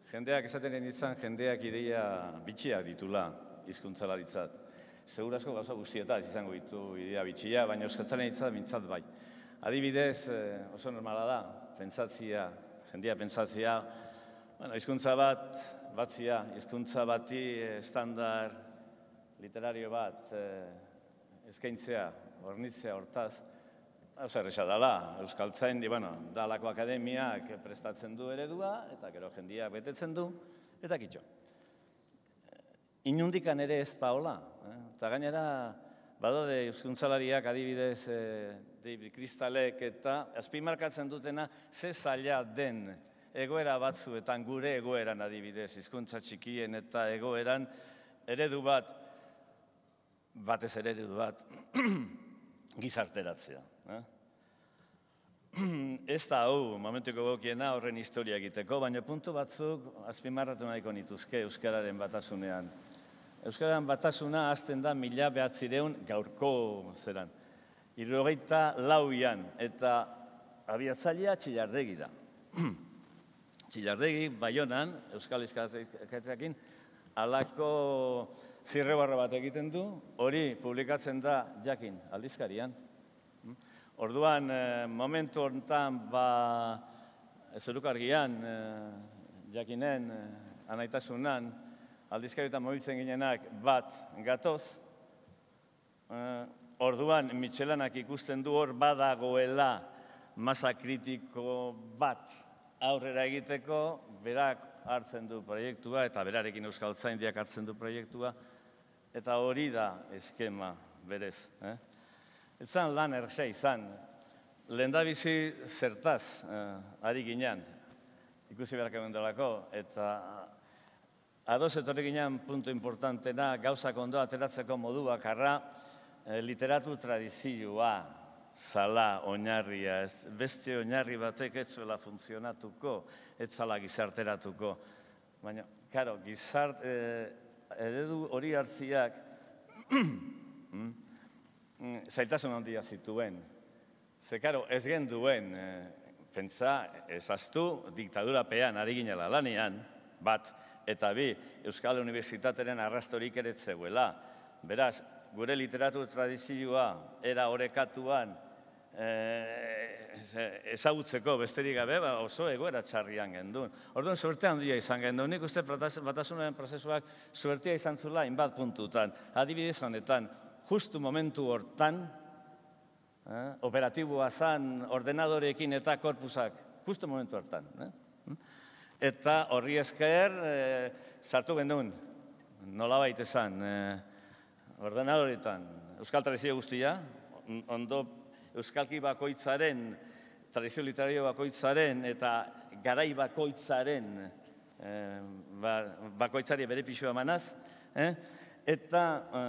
Jendeak esaten nintzen, jendeak ideia bitxiak ditula hizkuntzalaritzat. Segurazko gauza guztietaz izango ditu idea bitxia, baina euskaltzalean mintzat bai. Adibidez, oso normala da, jendeak pentsatzia, hizkuntza batzia, hizkuntza bati estandar literario bat eskaintzea, hornitzea hortaz, oso erresa dela, euskaltzain, dalako akademiak prestatzen du eredua, eta gero jendeak betetzen du, eta kitxo. Inundikan ere ez da hola, eta gainera, badaude euskuntzalariak adibidez David Kristalek eta azpimarkatzen dutena ze zaila den egoera batzuetan, gure egoeran adibidez, hizkuntza txikien eta egoeran eredu bat, batez ere eredu bat, gizarteratzea. Ez da hau, momentuko gokiena horren historia egiteko, baina puntu batzuk azpimarratu nahiko nituzke Euskararen batasunean. Euskararen batasuna hasten da 1900 gaurko zeran. 74an eta abiatzailea Txillardegi da. Txillardegi, Baionan, Euskal Hizkatzaileekin, halako zirribarre bat egiten du, hori publikatzen da jakin aldizkarian. Orduan, momentu honetan, Zorukargian, jakinen, anaitasunan, aldizkarietan mobiltzen ginenak bat gatoz. Orduan, Mitxelanak ikusten du hor badagoela masa kritiko bat aurrera egiteko, berak hartzen du proiektua, eta berarekin euskaltzaindiak hartzen du proiektua, eta hori da eskema berez. Etzan lan erresa izan, lehendabizi zertaz ari ginean, ikusi beharko delako, eta ados etorri ginean puntu importantena gauzak ondo ateratzeko modu bakarra literatur tradizioa zala oinarria, beste oinarri batek ez zuela funtzionatuko, ez zala gizarteratuko. Baina, karo, eredu hori hartziak zailtasun handia zituen. Ze, karo, ez genduen, pentsa, ezaztu, diktadurapean ari ginela lanean, bat, eta bi, Euskal Unibertsitateren arrastorik ere zegoela. Beraz, gure literatur tradizioa era orekatuan ezagutzeko besterik gabe, oso egoera txarrian gendun. Orduan, suerte handia izan gendun. Nik uste batasunaren prozesuak suertea izan zula inbat puntutan. Adibidez honetan, justu momentu hortan, operatiboa zan ordenadorekin eta korpusak, justu momentu hortan. Eta horri esker sartu gendun, nolabait esan, ordenadoretan, euskal tradizio guztia, ondo euskalki bakoitzaren, tradizio literario bakoitzaren eta garai bakoitzaren bakoitzari bere pixua emanaz, eta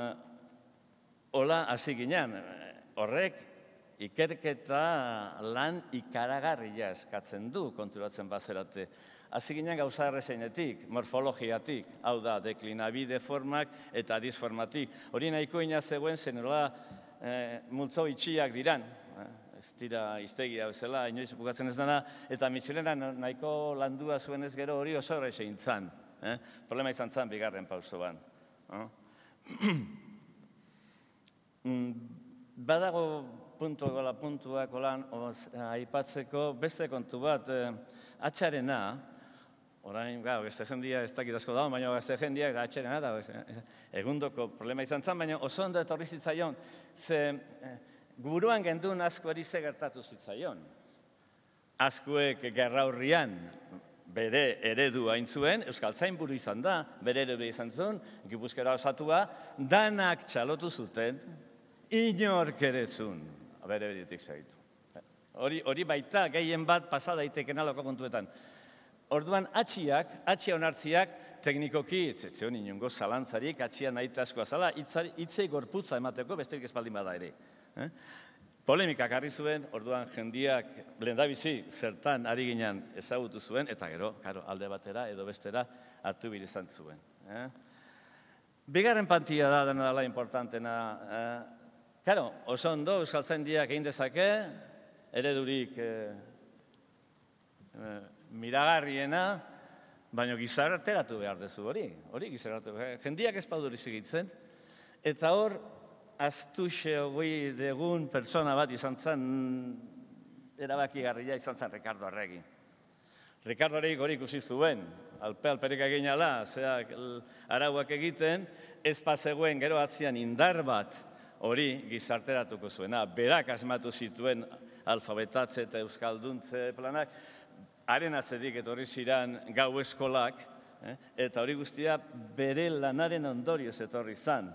hola hasi ginen, horrek ikerketa lan ikaragarria eskatzen du, konturatzen bazerate. Hasi ginen gauza errezeinetik, morfologiatik, hau da, deklinabide formak eta disformatik. Hori nahiko ina zegoen zenera multzo itxiak diran, ez dira iztegia bezala, inoiz bukatzen ez dena, eta Mitxelena nahiko landua zuen ez gero hori oso errezein zan. Problema izan zan bigarren pausoan. Badago puntuak olan aipatzeko beste kontu bat, atxarena, orain, beste jendia ez dakit asko dago, baina beste jendia atxarena da, egundoko problema izan zen, baina oso ondo etorri zitzaion, ze buruan gendun askoari ze gertatu zitzaion. Askoek gerraurrian bere eredu hain zuen, euskaltzain buru izan da, bere eredu izan zuen, Gipuzkoara osatua, danak txalotu zuten, inork eretzun, bere beretik segitu. Hori baita gehien bat pasa daiteken alako kontuetan. Orduan, atxia onartziak, teknikoki, etzion inongo zalantzarik, atxia nahi askoa zala, hitzei gorputza emateko besterik espaldin bada ere. Polemikak harri zuen, orduan jendiak lehendabizi zertan ari ginen ezagutu zuen, eta gero, alde batera edo bestera hartu izan zuen. Bigarren pantia da dena dela importantena. Oso ondo, euskaltzaindiak egin dezake, eredurik miragarriena, Baina gizarteratu behar dezu hori gizarteratu behar. Jendiak ez pauduri zigitzen, eta hor, astuxe hogei degun persona bat izan zen, erabakigarria izan zen Ricardo Arregi. Ricardo Arregi hori ikusi zuen, alperik egin ala, arauak egiten, ez pazegoen gero atzian indar bat hori gizarteratuko zuena. Berak asmatu zituen alfabetatze eta euskalduntze planak, haren atzetik etorri ziren gau eskolak, eta hori guztia bere lanaren ondorioz etorri zan.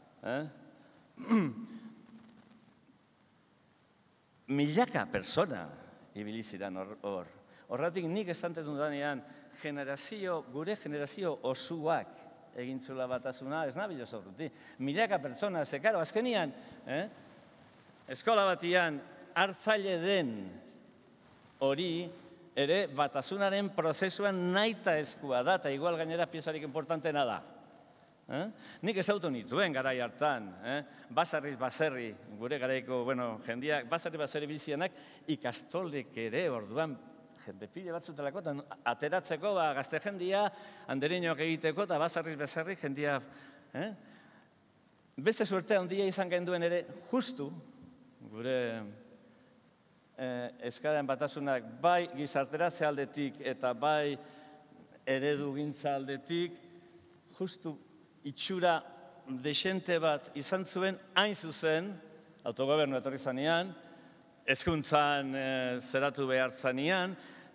Milaka persona ibili ziren hor. Horretik nik esantetun danean, gure generazio osuak egintzula batasuna, ez nabil oso urruti. Milaka persona, zekaro, azkenian, eskola batian hartzaile den hori, ere batasunaren prozesuan naita eskua da, eta igual gainera piezarik importantena da. Nik ezautu nituen garai hartan, basarriz baserri, gure garaiko, jendiak, basarri bizianak, ikastoldek ere orduan, jende pile bat zutelako, ateratzeko, gazte jendia, handerinoak egiteko, eta basarriz baserri jendia. Beste suertea handia izan genduen ere, justu, gure eskaren batasunak, bai gizarteratze aldetik eta bai eredu gintza aldetik, justu itxura desente bat izan zuen, hain zuzen, autogobernu etorri zanean, hezkuntzan zeratu behar zanean,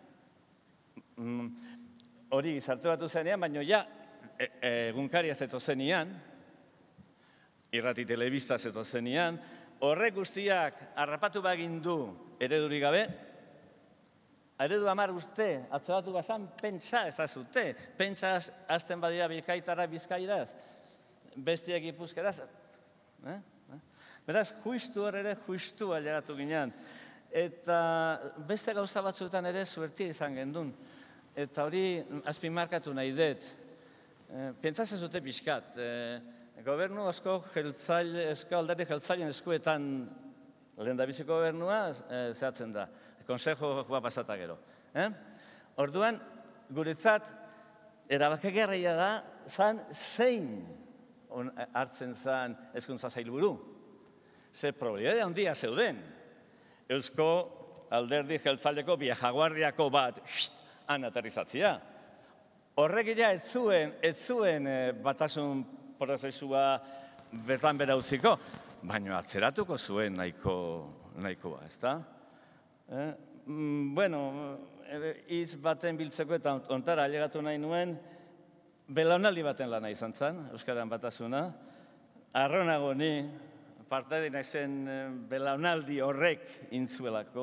hori gizarteratu zenean, baina ja, egunkaria zeto zenean, irrati telebista zeto zenean, horrek guztiak harrapatu bagindu eredurik gabe, eredu hamar uste, atzabatu bazan, pentsa ezazute, pentsa azten badira Bizkaitara Bizkairaz, bestiak Gipuzkeraz. Beraz, justu hor ere, justu ailegatu ginen. Eta beste gauza batzuetan ere zuertia izan gendun. Eta hori azpimarkatu nahi dut. Pentsaz ez dute pixkat. Gobernu asko alderdi jeltzailen eskuetan lehendabiziko gobernua zehatzen da. Konsejo pasata gero. Orduan, guretzat, erabakigarria da, zein hartzen zan hezkuntza sailburu. Ze probabilidade handia zeuden. Eusko alderdi jeltzaileko Biajaguardiako bat han aterrizatzea. Horrek ja ez zuen batasun prozesua bertan bera utziko, baina atzeratuko zuen nahikoa, ezta? Hitz baten biltzeko eta ontara ailegatu nahi nuen, belaunaldi baten lana izan zen, Euskaran batasuna. Arronago ni, parte dina zen belaunaldi horrek intzuelako.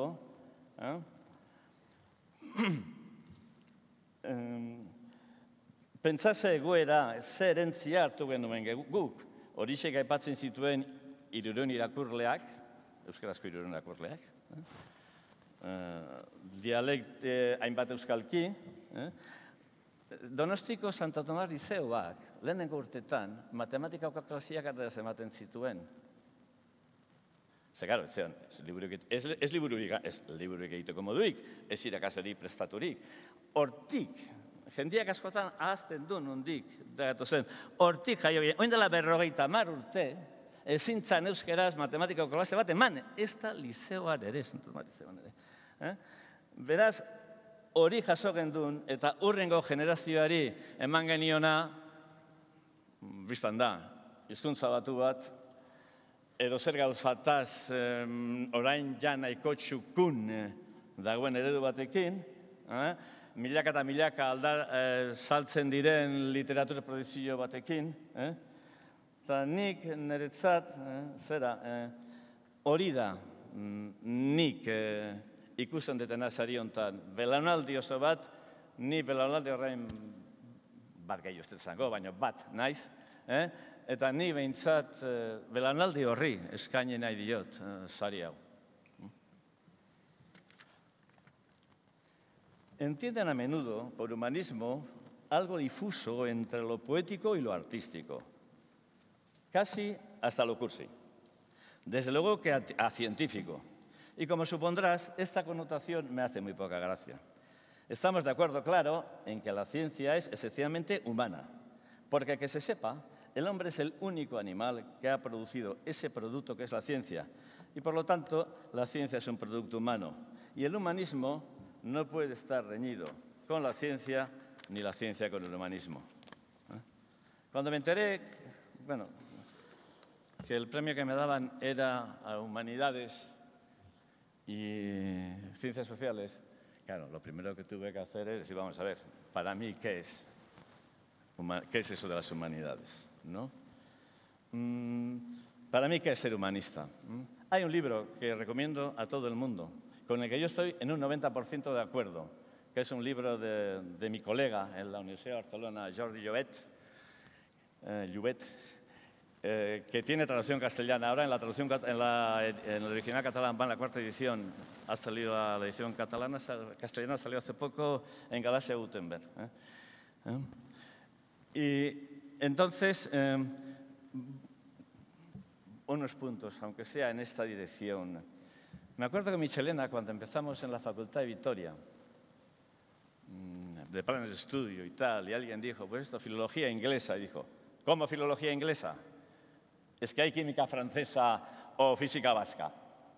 Pentsaze egoera, ze erentzia hartu genuen guk, horixek aipatzen zituen 300 irakurleak, euskarazko 300 irakurleak, dialekte hainbat euskalki, Donostiko Santo Tomas Lizeoak, lehenengo urtetan, matematikako klasiak ardaz ematen zituen. Ze, garo, ez libururik egiteko moduik, ez irakasari prestaturik. Hortik, jendiak askotan ahazten du nondik, hortik jaio ginen, oindela 50 urte, ezintzan euskeraz matematikako klase bat eman, ez da lizeoan ere, Santo Tomas Lizeoan ere. Beraz, hori jaso gendun eta hurrengo generazioari eman geniona, biztan da, hizkuntza batu bat, edo zer gauzataz orain ja nahiko txukun dagoen eredu batekin, milaka eta milaka saltzen diren literatura produzio batekin, eta nik niretzat, hori da, nik ikusten detena sari honetan, belaunaldi oso bat, ni belaunaldi horrein bat gehi uste zango, baina bat naiz, eta ni behintzat belaunaldi horri eskaini nahi diot sari hau. Entienden a menudo, por humanismo, algo difuso entre lo poético y lo artístico, casi hasta lo cursi. Desde luego que a científico. Y como supondrás, esta connotación me hace muy poca gracia. Estamos de acuerdo, claro, en que la ciencia es esencialmente humana, porque que se sepa, el hombre es el único animal que ha producido ese producto que es la ciencia, y por lo tanto la ciencia es un producto humano, y el humanismo no puede estar reñido con la ciencia ni la ciencia con el humanismo. Cuando me enteré, que el premio que me daban era a Humanidades y Ciencias Sociales, claro, lo primero que tuve que hacer es decir, vamos a ver, para mí, ¿qué es eso de las humanidades? ¿No? Para mí, ¿qué es ser humanista? Hay un libro que recomiendo a todo el mundo, con el que yo estoy en un 90% de acuerdo, que es un libro de mi colega en la Universidad de Barcelona, Jordi Llobet, que tiene traducción castellana. Ahora en la traducción en el original catalán va en la 4ª edición, ha salido la edición castellana salió hace poco en Galaxia Gutenberg. Y entonces, unos puntos, aunque sea en esta dirección. Me acuerdo que Michelena, cuando empezamos en la Facultad de Vitoria, de planes de estudio y tal, y alguien dijo, pues esto, filología inglesa, y dijo, ¿cómo filología inglesa? Es que hay química francesa o física vasca.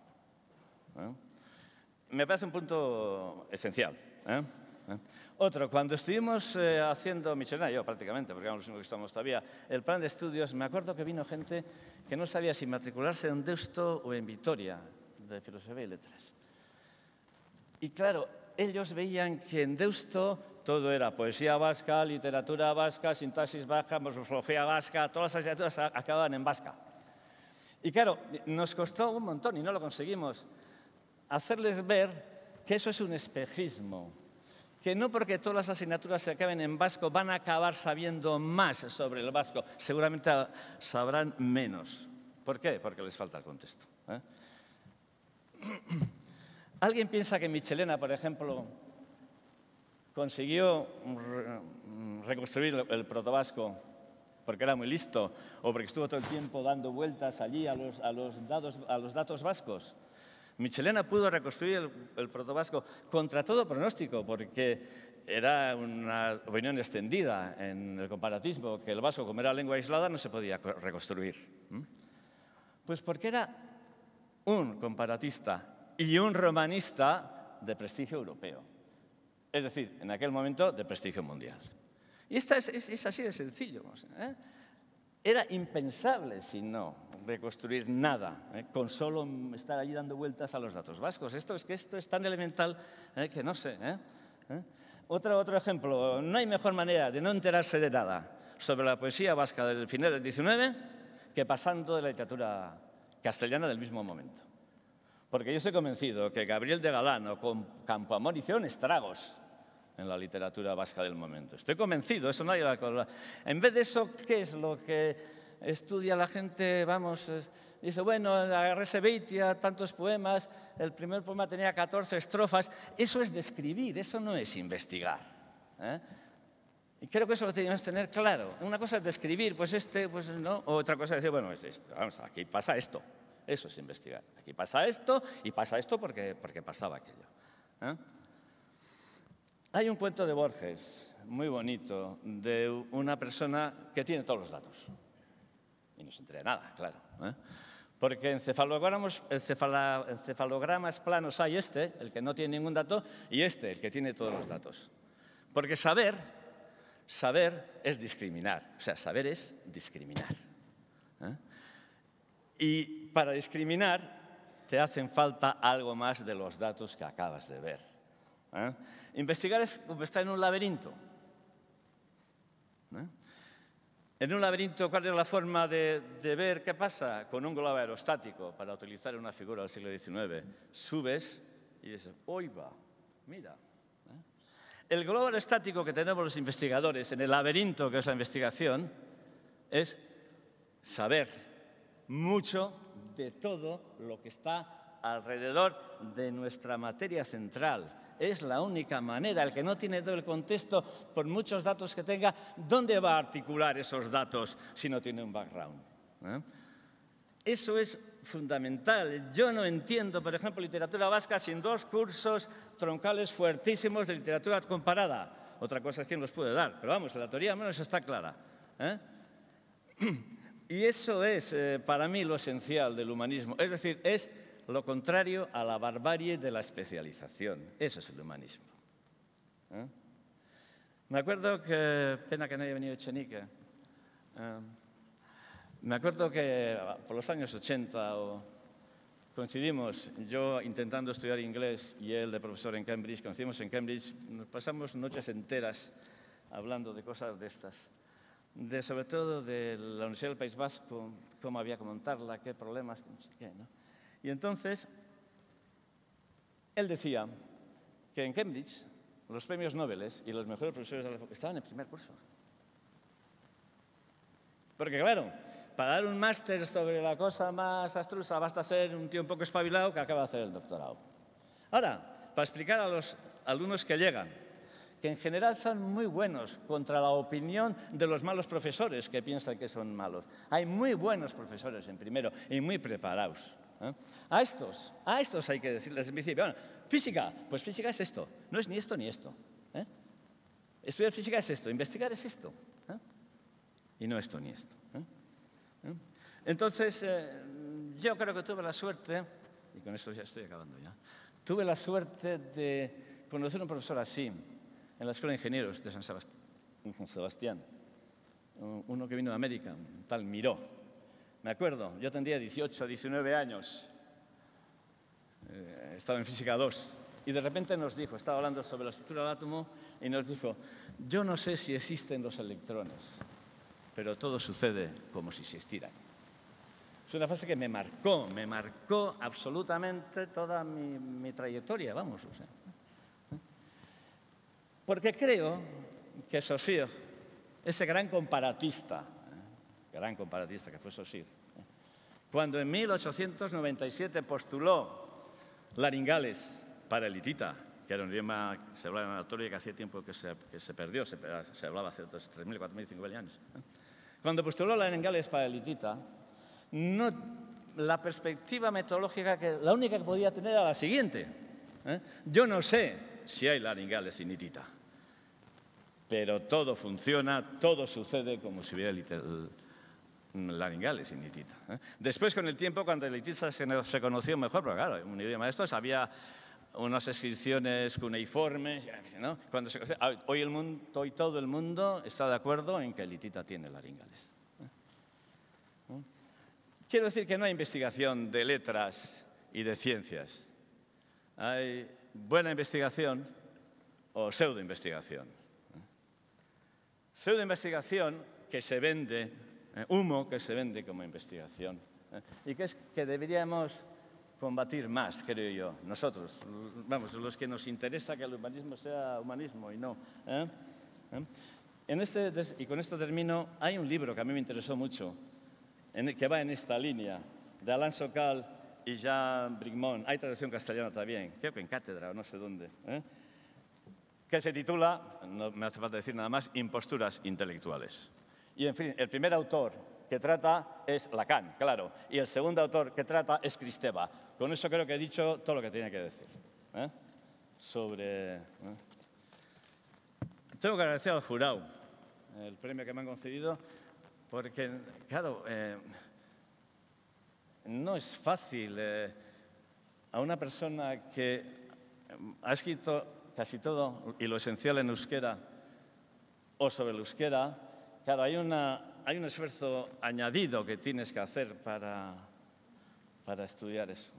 Me parece un punto esencial. Otro, cuando estuvimos haciendo, Michelena y yo prácticamente, porque éramos los únicos que estamos todavía, el plan de estudios, me acuerdo que vino gente que no sabía si matricularse en Deusto o en Vitoria, de Filosofía y Letras. Y claro, ellos veían que en Deusto todo era poesía vasca, literatura vasca, sintaxis vasca, morfología vasca, todas las asignaturas acababan en vasca. Y claro, nos costó un montón, y no lo conseguimos, hacerles ver que eso es un espejismo, que no porque todas las asignaturas se acaben en vasco van a acabar sabiendo más sobre el vasco, seguramente sabrán menos. ¿Por qué? Porque les falta el contexto. ¿Alguien piensa que Michelena, por ejemplo, consiguió reconstruir el protovasco porque era muy listo o porque estuvo todo el tiempo dando vueltas allí a los datos vascos? Michelena pudo reconstruir el protovasco contra todo pronóstico, porque era una opinión extendida en el comparatismo que el vasco, como era lengua aislada, no se podía reconstruir. Pues porque era un comparatista y un romanista de prestigio europeo. Es decir, en aquel momento de prestigio mundial. Y esta es así de sencillo. Era impensable, si no, reconstruir nada, con solo estar allí dando vueltas a los datos vascos. Esto es tan elemental que no sé. Otro ejemplo, no hay mejor manera de no enterarse de nada sobre la poesía vasca del final del XIX que pasando de la literatura castellana del mismo momento. Porque yo estoy convencido que Gabriel de Galán o Campoamor hicieron estragos en la literatura vasca del momento. Estoy convencido, eso nadie lo... En vez de eso, ¿qué es lo que estudia la gente? Dice, bueno, agarré Sebeitia, tantos poemas, el primer poema tenía 14 estrofas. Eso es describir, eso no es investigar. Y creo que eso lo teníamos que tener claro. Una cosa es describir, pues no. Otra cosa es decir, bueno, es esto. Vamos, aquí pasa esto. Eso es investigar. Aquí pasa esto y pasa esto porque pasaba aquello. Hay un cuento de Borges muy bonito de una persona que tiene todos los datos. Y no se entera nada, claro. Porque encefalogramas planos hay el que no tiene ningún dato, y el que tiene todos los datos. Porque saber es discriminar. O sea, saber es discriminar. Y para discriminar te hacen falta algo más de los datos que acabas de ver. Investigar es como estar en un laberinto. En un laberinto, ¿cuál es la forma de ver qué pasa? Con un globo aerostático, para utilizar una figura del siglo XIX. Subes y dices, ¡oiga! Mira. El globo aerostático que tenemos los investigadores en el laberinto que es la investigación es saber mucho de todo lo que está alrededor de nuestra materia central. Es la única manera. El que no tiene todo el contexto, por muchos datos que tenga, ¿dónde va a articular esos datos si no tiene un background? Eso es fundamental. Yo no entiendo, por ejemplo, literatura vasca sin 2 cursos troncales fuertísimos de literatura comparada. Otra cosa es quién los puede dar, pero vamos, la teoría al menos está clara. Y eso es para mí lo esencial del humanismo. Es decir, es lo contrario a la barbarie de la especialización. Eso es el humanismo. Me acuerdo que, pena que no haya venido Echenique, me acuerdo que por los años 80 coincidimos, yo intentando estudiar inglés y él de profesor en Cambridge, coincidimos en Cambridge, nos pasamos noches enteras hablando de cosas de estas, sobre todo de la Universidad del País Vasco, cómo había que montarla, qué problemas, qué, ¿no? Y entonces, él decía que en Cambridge los premios Nobel y los mejores profesores de la época estaban en primer curso. Porque claro, para dar un máster sobre la cosa más abstrusa basta ser un tío un poco espabilado que acaba de hacer el doctorado. Ahora, para explicar a los alumnos que llegan, que en general son muy buenos contra la opinión de los malos profesores que piensan que son malos. Hay muy buenos profesores en primero y muy preparados. A estos hay que decirles en principio, bueno, física, pues física es esto, no es ni esto ni esto. Estudiar física es esto, investigar es esto, y no esto ni esto. Entonces, yo creo que tuve la suerte, y con esto ya estoy acabando ya, tuve la suerte de conocer a un profesor así, en la Escuela de Ingenieros de San Sebastián, uno que vino de América, un tal Miró. Me acuerdo, yo tendría 18, 19 años, estaba en Física 2, y de repente nos dijo, estaba hablando sobre la estructura del átomo, y nos dijo, yo no sé si existen los electrones, pero todo sucede como si existieran. Es una frase que me marcó absolutamente toda mi trayectoria, vamos. O sea. Porque creo que Saussure, ese gran comparatista que fue Saussure, cuando en 1897 postuló laringales para el hitita, que era un idioma que se hablaba en Anatolia y que hacía tiempo que se perdió, se hablaba hace otros 3.000, 4.000, 5.000 años. Cuando postuló laringales para el hitita, la perspectiva metodológica, la única que podía tener era la siguiente. Yo no sé si hay laringales en hitita, pero todo funciona, todo sucede como si hubiera laringales en hitita. Después, con el tiempo, cuando el hitita se conoció mejor, pero claro, un idioma de estos, había unas inscripciones cuneiformes, ¿no? Hoy todo el mundo está de acuerdo en que el hitita tiene laringales. Quiero decir que no hay investigación de letras y de ciencias. Hay buena investigación o pseudoinvestigación. Pseudoinvestigación que se vende, humo que se vende como investigación, y que es que deberíamos combatir más, creo yo, nosotros, vamos, los que nos interesa que el humanismo sea humanismo y no. Y con esto termino, hay un libro que a mí me interesó mucho, que va en esta línea, de Alain Sokal y Jean Bricmont. Hay traducción castellana también, creo que en Cátedra o no sé dónde, que se titula, no me hace falta decir nada más, Imposturas intelectuales. Y, en fin, el primer autor que trata es Lacan, claro, y el segundo autor que trata es Kristeva. Con eso creo que he dicho todo lo que tenía que decir. Tengo que agradecer al jurado el premio que me han concedido, porque, claro, no es fácil a una persona que ha escrito casi todo y lo esencial en euskera o sobre el euskera, claro, hay un esfuerzo añadido que tienes que hacer para estudiar eso.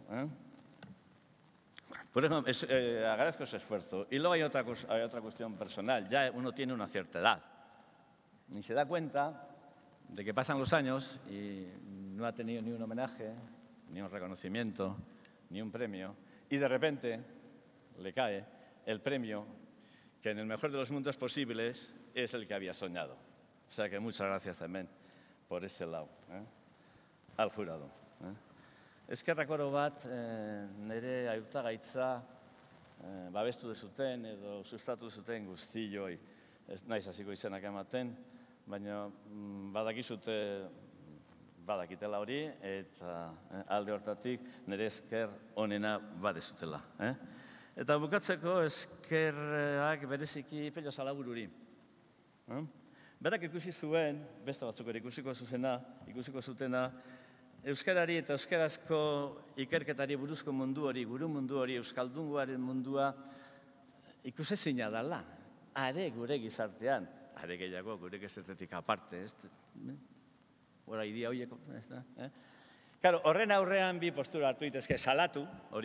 Por eso agradezco ese esfuerzo. Y luego hay otra cuestión personal. Ya uno tiene una cierta edad y se da cuenta de que pasan los años y no ha tenido ni un homenaje, ni un reconocimiento, ni un premio, y de repente le cae el premio que en el mejor de los mundos posibles es el que había soñado. O sea que muchas gracias también por ese lado, al jurado. Eskerrak oro bat nire hautagaitza babestu duzuten edo sustatu zuten guztioi, ez naiz hasiko izenak ematen, baina badakizute badakitela hori, eta alde hortatik nire esker onena badezutela. Eta bukatzeko eskerrak bereziki Pello Salabururi. Berak ikusi zuen, beste batzuk ere ikusiko zutena, euskarari eta euskarazko ikerketari buruzko mundu hori, guru mundu hori, euskaldungoaren mundua ikusezina dela. Are gure gizartean, are gehiago gure gizartetik aparte, hora idea horiek, ez da? Claro, horren aurrean bi postura hartu ditezke, salatu,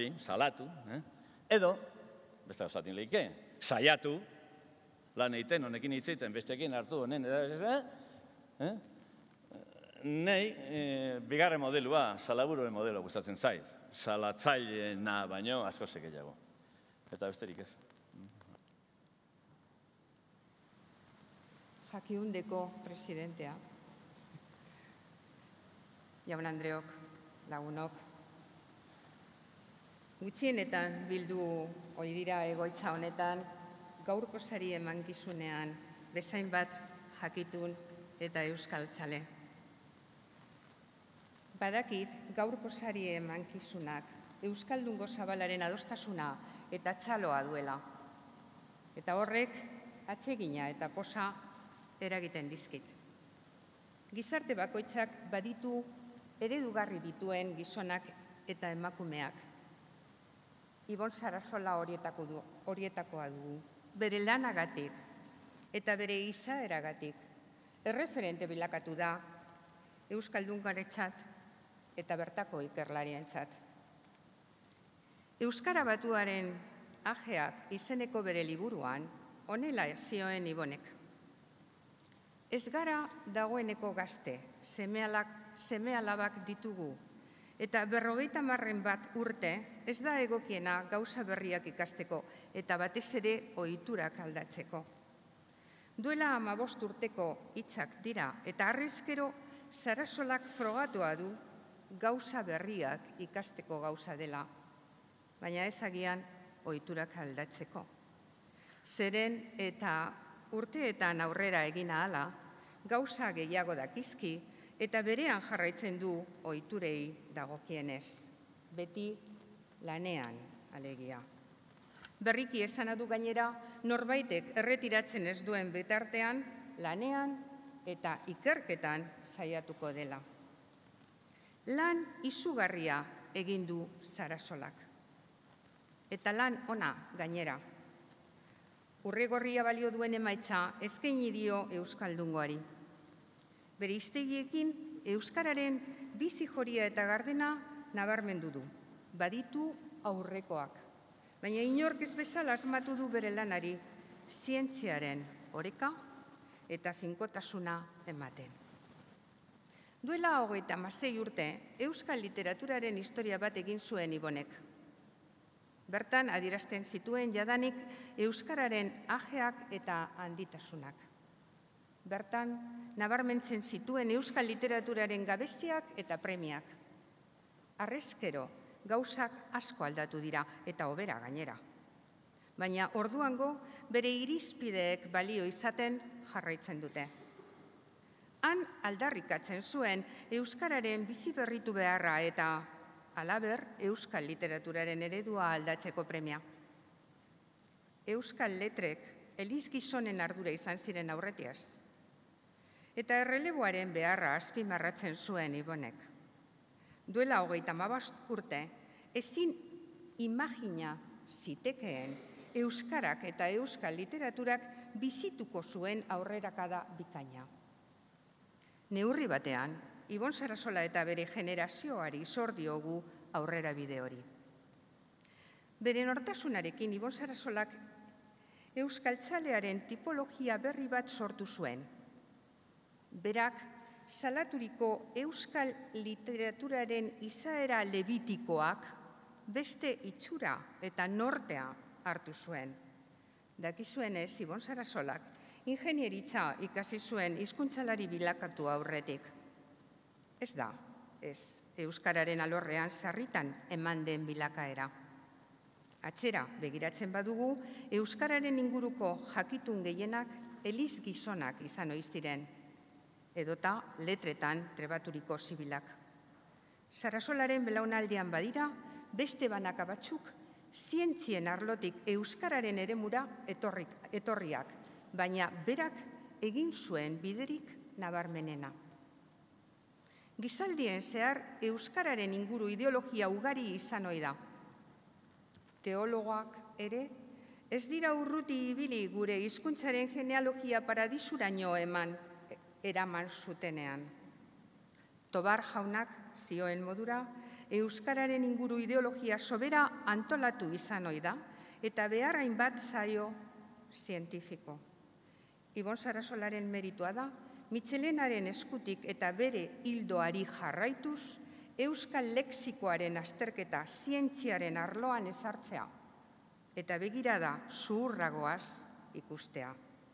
edo, beste gauzatin lehike, saiatu, lan egiten, honekin hitzeiten, besteekin hartu honen, Nei, bigarren modelua, Salabururen modelo gustatzen zait. Salatzaileena baino asko gehiago. Eta besterik ez. Jakiundeko presidentea, jaun Andreok, lagunok, gutxienetan bildu ohi dira egoitza honetan, gaurko sari emankizunean bezain bat jakitun eta euskaltzale. Badakit gaurko sari emankizunak euskaldungo zabalaren adostasuna eta txaloa duela. Eta horrek atsegina eta posa eragiten dizkit. Gizarte bakoitzak baditu eredugarri dituen gizonak eta emakumeak. Ibon Sarasola horietakoa dugu. Bere lanagatik eta bere izaeragatik erreferente bilakatu da euskaldungarentzat eta bertako ikerlarientzat. Euskara Batuaren ajeak izeneko bere liburuan honela zioen Ibonek. Ez gara dagoeneko gazte, seme-alabak ditugu, eta 50 bat urte ez da egokiena gauza berriak ikasteko eta batez ere ohiturak aldatzeko. Duela 15 urteko hitzak dira eta harrezkero Sarasolak frogatua du gauza berriak ikasteko gauza dela, baina ez agian ohiturak aldatzeko. Zeren eta urteetan aurrera egin ahala, gauza gehiago dakizki eta berean jarraitzen du ohiturei dagokienez. Beti lanean alegia. Berriki esana du gainera, norbaitek erretiratzen ez duen bitartean, lanean eta ikerketan saiatuko dela. Lan izugarria egin du Sarasolak. Eta lan ona gainera. Urregorria balio duen emaitza eskaini dio euskaldungoari. Bere hiztegiekin euskararen bizi joria eta gardena nabarmendu du. Baditu aurrekoak. Baina inork ez bezala asmatu du bere lanari zientziaren oreka eta finkotasuna ematen. Duela 36 urte, euskal literaturaren historia bat egin zuen Ibonek. Bertan adierazten zituen jadanik euskararen ajeak eta handitasunak. Bertan nabarmentzen zituen euskal literaturaren gabeziak eta premiak. Harrezkero gauzak asko aldatu dira eta hobera gainera. Baina orduango bere irizpideek balio izaten jarraitzen dute. Han aldarrikatzen zuen euskararen bizi berritu beharra eta halaber, euskal literaturaren eredua aldatzeko premia. Euskal letrek eliz gizonen ardura izan ziren aurretiaz. Eta erreleboaren beharra azpimarratzen zuen Ibonek. Duela 35 urte, ezin imagina zitekeen euskarak eta euskal literaturak bizituko zuen aurrerakada bikaina. Neurri batean, Ibon Sarasola eta bere generazioari zor diogu aurrera bide hori. Bere nortasunarekin Ibon Sarasolak euskaltzalearen tipologia berri bat sortu zuen. Berak salaturiko euskal literaturaren izaera lebitikoak beste itxura eta nortea hartu zuen. Dakizuenez, Ibon Sarasolak ingenieritza ikasi zuen hizkuntzalari bilakatu aurretik. Ez da, ez euskararen alorrean sarritan eman den bilakaera. Atzera begiratzen badugu, euskararen inguruko jakitun gehienak eliz gizonak izan ohi ziren. edota letretan trebaturiko zibilak. Sarasolaren belaunaldian badira, beste banaka batzuk, zientzien arlotik euskararen eremura etorriak, baina berak egin zuen biderik nabarmenena. Gizaldien zehar euskararen inguru ideologia ugari izan ohi da. Teologoak ere ez dira urruti ibili gure hizkuntzaren genealogia paradisuraino eraman zutenean. Tobar jaunak zioen modura, euskararen inguru ideologia sobera antolatu izan ohi da, eta behar hainbat zaio zientifiko. Ibon Sarasolaren meritua da, Mitxelenaren eskutik eta bere hildoari jarraituz, euskal lexikoaren azterketa zientziaren arloan ezartzea, eta begirada zuhurragoaz ikustea.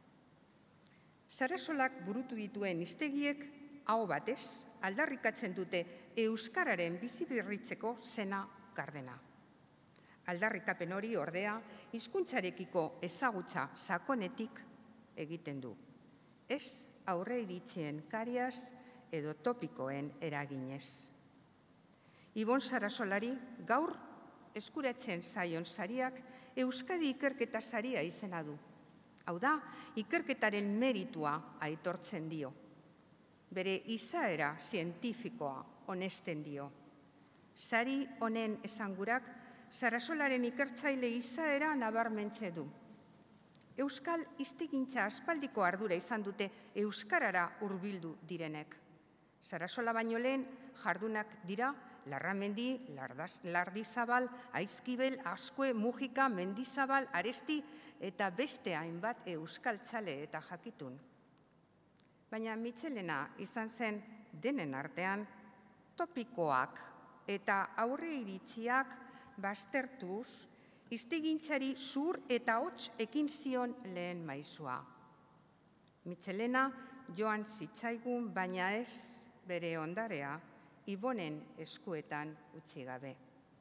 Sarasolak burutu dituen hiztegiek aho batez aldarrikatzen dute euskararen bizibirritzeko zena gardena. Aldarrikapen hori ordea hizkuntzarekiko ezagutza sakonetik egiten du. Ez aurreiritzien kariaz edo topikoen eraginez. Ibon Sarasolari gaur eskuratzen zaion sariak Euskadi ikerketa saria izena du. Hau da, ikerketaren meritua aitortzen dio. Bere izaera zientifikoa onesten dio. Sari honen esangurak Sarasolaren ikertzaile izaera nabarmentze du. Euskal hiztegintza aspaldiko ardura izan dute euskarara hurbildu direnek. Sarasola baino lehen jardunak dira Larramendi, Lardizabal, Aizkibel, Azkue, Mujika, Mendizabal, Aresti eta beste hainbat euskaltzale eta jakitun. Baina Mitxelena izan zen denen artean topikoak eta aurreiritziak baztertuz hiztegintzari zur eta hots ekin zion lehen maisua. Mitxelena joan zitzaigun, baina ez bere ondarea Ibonen eskuetan utzi gabe.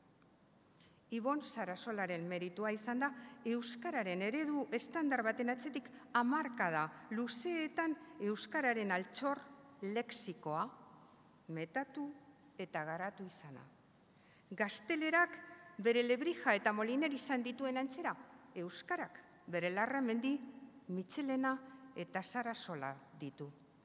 Ibon Sarasolaren meritua izan da euskararen eredu estandar baten atzetik hamarkada luzeetan euskararen altxor lexikoa metatu eta garatu izana. Gaztelerak bere Lebrija eta Moliner izan dituen antzera, euskarak bere Larramendi, Mitxelena eta Sarasola ditu.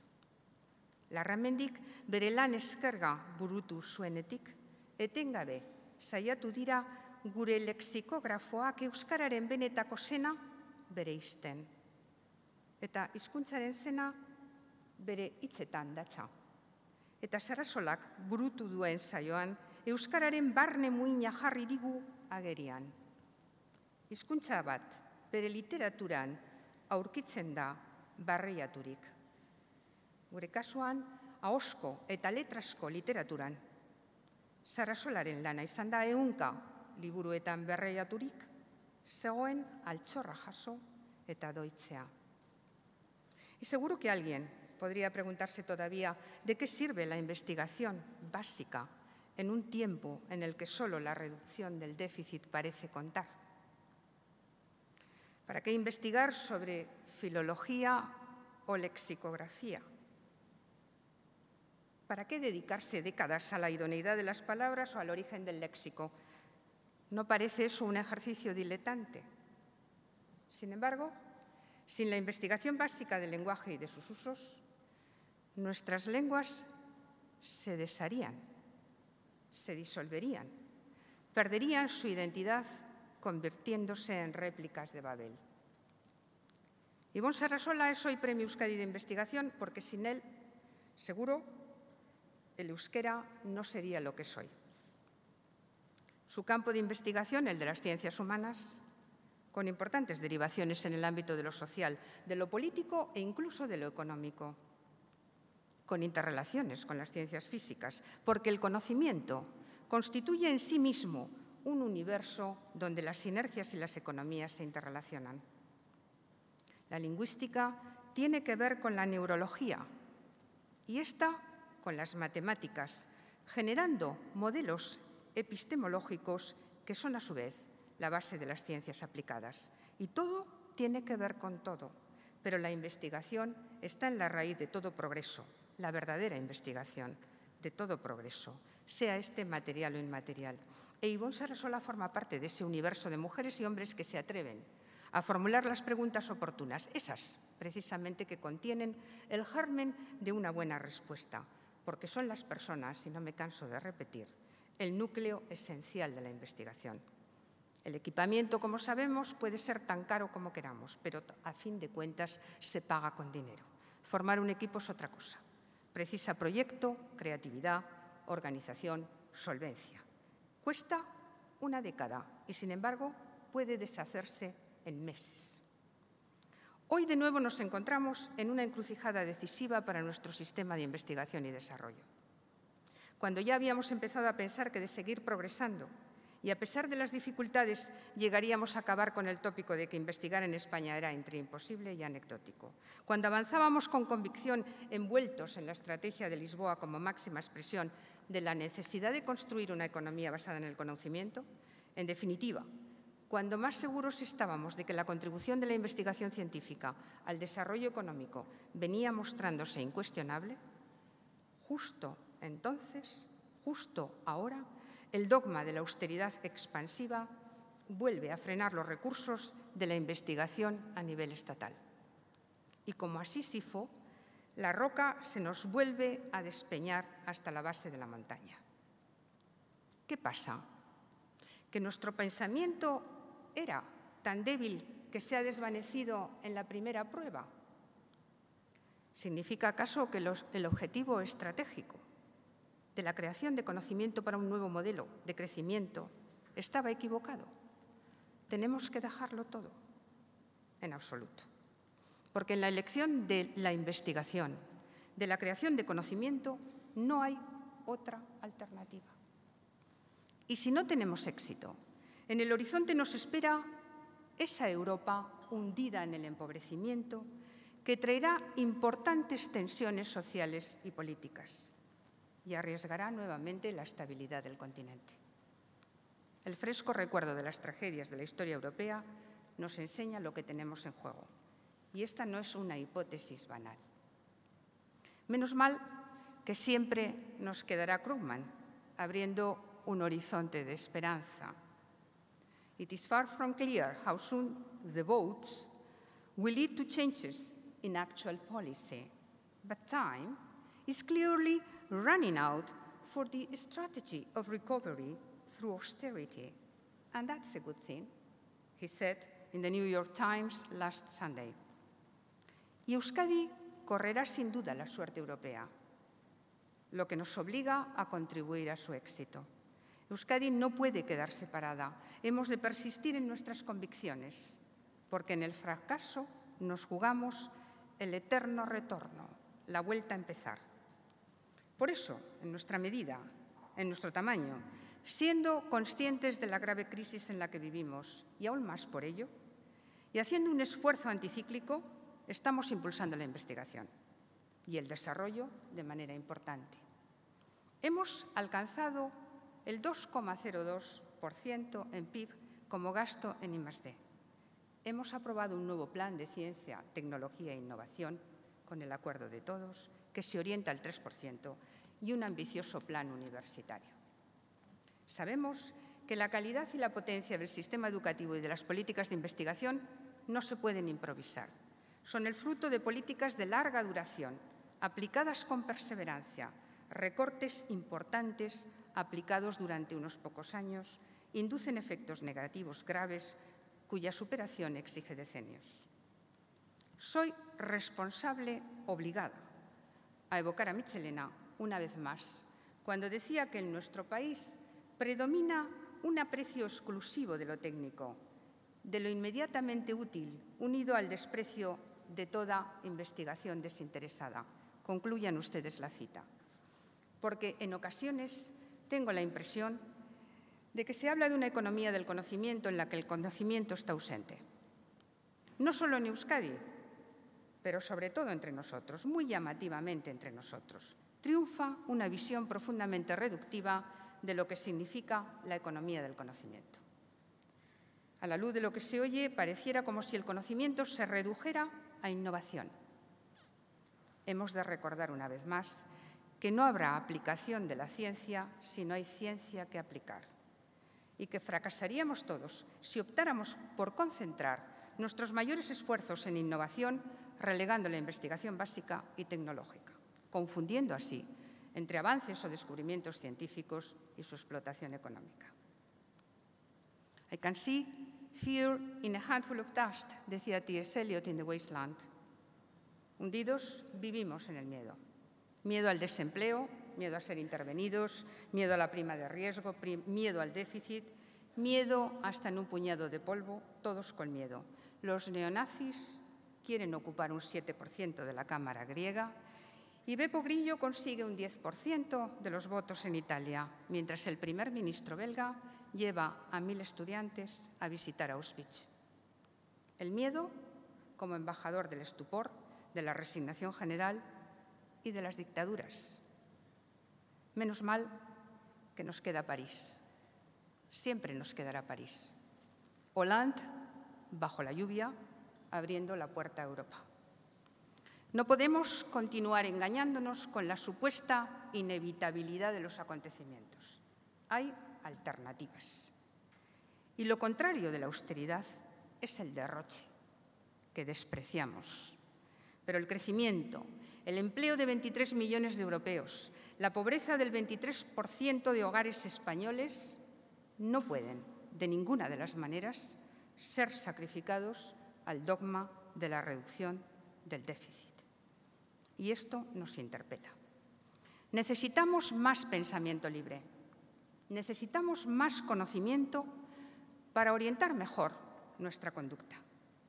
Larramendik bere lan eskerga burutu zuenetik, etengabe saiatu dira gure lexikografoak euskararen benetako zena bere izten. Eta hizkuntzaren zena bere hitzetan datza. Eta Sarasolak burutu duen saioan, euskararen barne muina jarri digu agerian. Hizkuntza bat bere literaturan aurkitzen da barreiaturik. Gure kasuan, ahosko eta letrasko literaturan. Sarasolaren lana izan da 100 liburuetan barreiaturik, zegoen altxorra jaso eta doitzea. Y seguro que alguien podría preguntarse todavía de qué sirve la investigación básica en un tiempo en el que solo la reducción del déficit parece contar. ¿Para qué investigar sobre filología o lexicografía? ¿Para qué dedicarse décadas a la idoneidad de las palabras o al origen del léxico? ¿No parece eso un ejercicio diletante? Sin embargo, sin la investigación básica del lenguaje y de sus usos, nuestras lenguas se desharían, se disolverían, perderían su identidad convirtiéndose en réplicas de Babel. Ibon Sarasola es hoy Premio Euskadi de Investigación porque sin él, seguro, el euskera no sería lo que es hoy. Su campo de investigación, el de las ciencias humanas, con importantes derivaciones en el ámbito de lo social, de lo político e incluso de lo económico, con interrelaciones con las ciencias físicas, porque el conocimiento constituye en sí mismo un universo donde las sinergias y las economías se interrelacionan. La lingüística tiene que ver con la neurología y esta con las matemáticas, generando modelos epistemológicos que son a su vez la base de las ciencias aplicadas. Y todo tiene que ver con todo, pero la investigación está en la raíz de todo progreso, la verdadera investigación de todo progreso, sea este material o inmaterial. E Ivonne Serrasola forma parte de ese universo de mujeres y hombres que se atreven a formular las preguntas oportunas, esas precisamente que contienen el germen de una buena respuesta, porque son las personas, y no me canso de repetir, el núcleo esencial de la investigación. El equipamiento, como sabemos, puede ser tan caro como queramos, pero a fin de cuentas se paga con dinero. Formar un equipo es otra cosa. Precisa proyecto, creatividad, organización, solvencia. Cuesta una década y, sin embargo, puede deshacerse en meses. Hoy, de nuevo, nos encontramos en una encrucijada decisiva para nuestro sistema de investigación y desarrollo. Cuando ya habíamos empezado a pensar que de seguir progresando y a pesar de las dificultades llegaríamos a acabar con el tópico de que investigar en España era entre imposible y anecdótico. Cuando avanzábamos con convicción envueltos en la estrategia de Lisboa como máxima expresión de la necesidad de construir una economía basada en el conocimiento, en definitiva, cuando más seguros estábamos de que la contribución de la investigación científica al desarrollo económico venía mostrándose incuestionable, justo entonces, justo ahora, el dogma de la austeridad expansiva vuelve a frenar los recursos de la investigación a nivel estatal. Y como a Sísifo, la roca se nos vuelve a despeñar hasta la base de la montaña. ¿Qué pasa? ¿Que nuestro pensamiento era tan débil que se ha desvanecido en la primera prueba? ¿Significa acaso que el objetivo estratégico de la creación de conocimiento para un nuevo modelo de crecimiento estaba equivocado? ¿Tenemos que dejarlo todo? En absoluto. Porque en la elección de la investigación, de la creación de conocimiento, no hay otra alternativa. Y si no tenemos éxito, en el horizonte nos espera esa Europa hundida en el empobrecimiento que traerá importantes tensiones sociales y políticas y arriesgará nuevamente la estabilidad del continente. El fresco recuerdo de las tragedias de la historia europea nos enseña lo que tenemos en juego. Y esta no es una hipótesis banal. Menos mal que siempre nos quedará Krugman abriendo un horizonte de esperanza. It is far from clear how soon the votes will lead to changes in actual policy, but time is clearly running out for the strategy of recovery through austerity. And that's a good thing, he said in the New York Times last Sunday. Y Euskadi correrá sin duda la suerte europea, lo que nos obliga a contribuir a su éxito. Euskadi no puede quedarse parada. Hemos de persistir en nuestras convicciones, porque en el fracaso nos jugamos el eterno retorno, la vuelta a empezar. Por eso, en nuestra medida, en nuestro tamaño, siendo conscientes de la grave crisis en la que vivimos, y aún más por ello, y haciendo un esfuerzo anticíclico, estamos impulsando la investigación y el desarrollo de manera importante. Hemos alcanzado el 2,02% en PIB como gasto en I+D. Hemos aprobado un nuevo plan de ciencia, tecnología e innovación con el acuerdo de todos, que se orienta al 3%, y un ambicioso plan universitario. Sabemos que la calidad y la potencia del sistema educativo y de las políticas de investigación no se pueden improvisar. Son el fruto de políticas de larga duración, aplicadas con perseverancia. Recortes importantes aplicados durante unos pocos años inducen efectos negativos graves cuya superación exige decenios. Soy responsable obligada a evocar a Michelena una vez más, cuando decía que en nuestro país predomina un aprecio exclusivo de lo técnico, de lo inmediatamente útil, unido al desprecio de toda investigación desinteresada. Concluyan ustedes la cita. Porque en ocasiones tengo la impresión de que se habla de una economía del conocimiento en la que el conocimiento está ausente. No solo en Euskadi, pero sobre todo entre nosotros, muy llamativamente entre nosotros. Triunfa una visión profundamente reductiva de lo que significa la economía del conocimiento. A la luz de lo que se oye, pareciera como si el conocimiento se redujera a innovación. hemos de recordar una vez más que no habrá aplicación de la ciencia si no hay ciencia que aplicar y que fracasaríamos todos si optáramos por concentrar nuestros mayores esfuerzos en innovación relegando la investigación básica y tecnológica, confundiendo así entre avances o descubrimientos científicos y su explotación económica. I can see fear in a handful of dust, decía T.S. Eliot in The Wasteland. Hundidos vivimos en el miedo. Miedo al desempleo, miedo a ser intervenidos, miedo a la prima de riesgo, miedo al déficit, miedo hasta en un puñado de polvo, todos con miedo. Los neonazis quieren ocupar un 7% de la Cámara griega y Beppe Grillo consigue un 10% de los votos en Italia, mientras el primer ministro belga lleva a 1.000 estudiantes a visitar Auschwitz. El miedo como embajador del estupor, de la resignación general y de las dictaduras. Menos mal que nos queda París. Siempre nos quedará París. Hollande, bajo la lluvia, abriendo la puerta a Europa. No podemos continuar engañándonos con la supuesta inevitabilidad de los acontecimientos. Hay alternativas. Y lo contrario de la austeridad es el derroche, que despreciamos. Pero el crecimiento, el empleo de 23 millones de europeos, la pobreza del 23% de hogares españoles no pueden, de ninguna de las maneras, ser sacrificados al dogma de la reducción del déficit. Y esto nos interpela. Necesitamos más pensamiento libre. Necesitamos más conocimiento para orientar mejor nuestra conducta.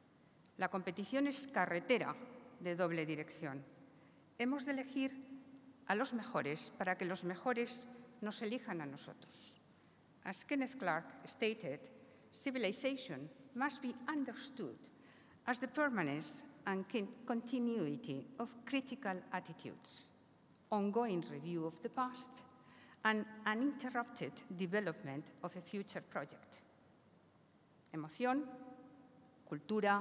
La competición es carretera de doble dirección. Hemos de elegir a los mejores para que los mejores nos elijan a nosotros. As Kenneth Clark stated, civilization must be understood as the permanence and continuity of critical attitudes, ongoing review of the past, and uninterrupted development of a future project. Emoción, cultura,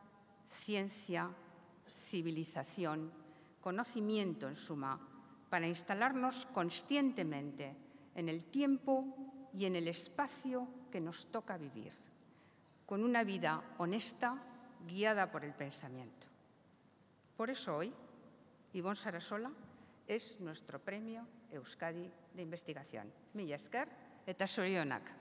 ciencia, civilización, conocimiento en suma, para instalarnos conscientemente en el tiempo y en el espacio que nos toca vivir, con una vida honesta guiada por el pensamiento. Por eso hoy, Ibon Sarasola es nuestro premio Euskadi de investigación. Mila esker eta zorionak.